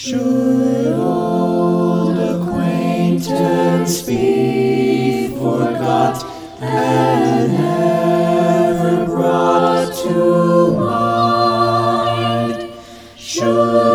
Should old acquaintance be forgot and never brought to mind? Should